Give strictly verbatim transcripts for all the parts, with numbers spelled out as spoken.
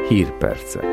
Hírpercek.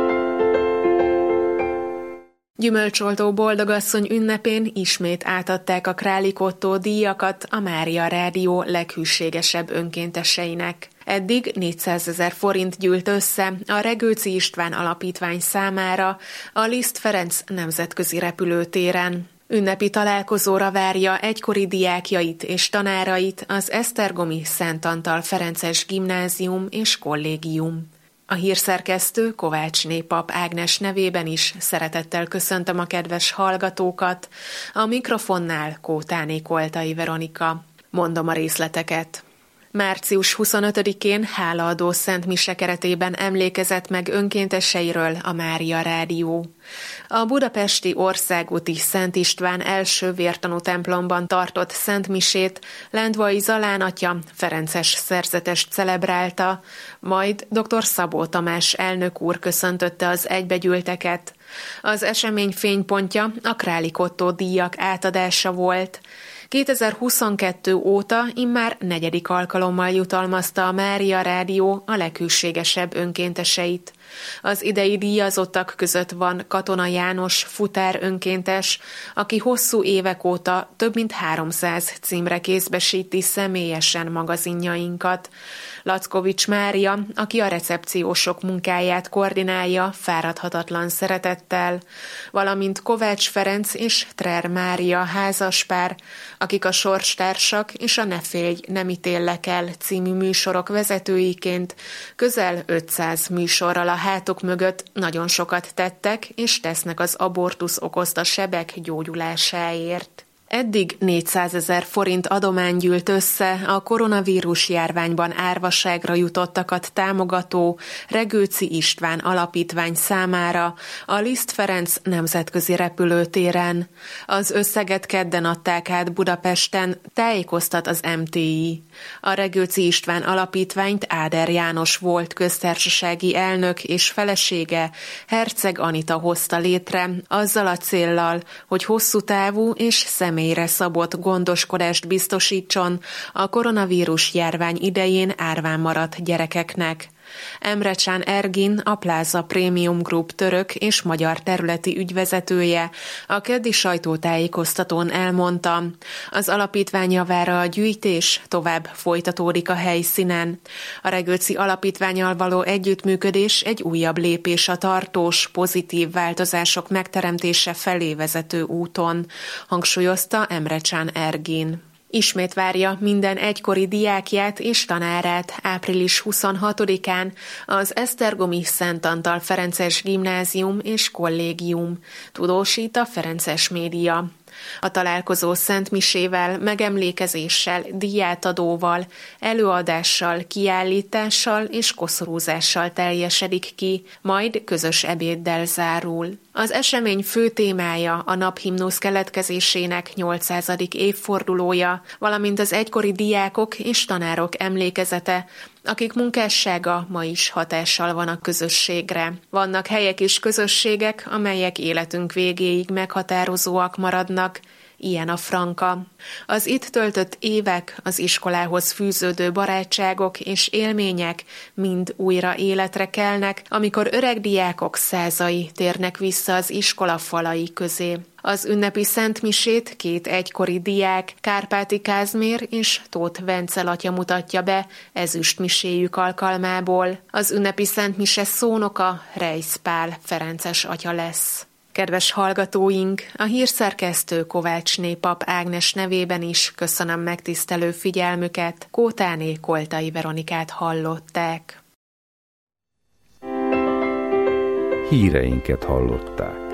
Gyümölcsoltó boldogasszony ünnepén ismét átadták a Králik Ottó díjakat a Mária Rádió leghűségesebb önkénteseinek. Eddig négyszázezer forint gyűlt össze a Regőci István Alapítvány számára a Liszt Ferenc nemzetközi repülőtéren. Ünnepi találkozóra várja egykori diákjait és tanárait az esztergomi Szent Antal Ferences Gimnázium és Kollégium. A hírszerkesztő Kovácsné Pap Ágnes nevében is szeretettel köszöntöm a kedves hallgatókat. A mikrofonnál Kótáné Koltai Veronika. Mondom a részleteket. március huszonötödikén hálaadó szent mise keretében emlékezett meg önkénteseiről a Mária Rádió. A budapesti országúti Szent István első vértanú templomban tartott szent misét Lendvai Zalán atya ferences szerzetest celebrálta, majd dr. Szabó Tamás elnök úr köszöntötte az egybegyűlteket. Az esemény fénypontja a Králik Ottó díjak átadása volt. kétezer-huszonkettő óta immár negyedik alkalommal jutalmazta a Mária Rádió a leghűségesebb önkénteseit. Az idei díjazottak között van Katona János futár önkéntes, aki hosszú évek óta több mint háromszáz címre kézbesíti személyesen magazinjainkat. Lackovics Mária, aki a recepciósok munkáját koordinálja fáradhatatlan szeretettel, valamint Kovács Ferenc és Trer Mária házaspár, akik a Sorstársak és a Ne félj, nem ítéllek el című műsorok vezetőiként közel ötszáz műsorral a hátuk mögött nagyon sokat tettek és tesznek az abortusz okozta sebek gyógyulásáért. Eddig négyszázezer forint adomány gyűlt össze a koronavírus járványban árvaságra jutottakat támogató Regőci István Alapítvány számára a Liszt Ferenc nemzetközi repülőtéren. Az összeget kedden adták át Budapesten, tájékoztat az em té i. A Regőci István Alapítványt Áder János volt köztársasági elnök és felesége, Herceg Anita hozta létre, azzal a céllal, hogy hosszú távú és személyes személyre szabott gondoskodást biztosítson a koronavírus járvány idején árván maradt gyerekeknek. Emrecsán Ergin, a Pláza Premium Group török és magyar területi ügyvezetője a keddi sajtótájékoztatón elmondta, az alapítvány javára a gyűjtés tovább folytatódik a helyszínen. A Regőci Alapítvánnyal való együttműködés egy újabb lépés a tartós, pozitív változások megteremtése felé vezető úton, hangsúlyozta Emrecsán Ergin. Ismét várja minden egykori diákját és tanárát április huszonhatodikán az esztergomi Szent Antal Ferences Gimnázium és Kollégium, tudósít a Ferences Média. A találkozó szent misével, megemlékezéssel, díjátadóval, előadással, kiállítással és koszorúzással teljesedik ki, majd közös ebéddel zárul. Az esemény fő témája a naphimnusz keletkezésének nyolcszázadik évfordulója, valamint az egykori diákok és tanárok emlékezete, akik munkássága ma is hatással van a közösségre. Vannak helyek és közösségek, amelyek életünk végéig meghatározóak maradnak, ilyen a Franka. Az itt töltött évek, az iskolához fűződő barátságok és élmények mind újra életre kelnek, amikor öreg diákok százai térnek vissza az iskola falai közé. Az ünnepi szentmisét két egykori diák, Kárpáti Kázmér és Tóth Vencel atya mutatja be ezüstmiséjük alkalmából. Az ünnepi szentmise szónoka Reisz Pál ferences atya lesz. Kedves hallgatóink, a hírszerkesztő Kovácsné Pap Ágnes nevében is köszönöm megtisztelő figyelmüket. Kótáné Koltai Veronikát hallották. Híreinket hallották.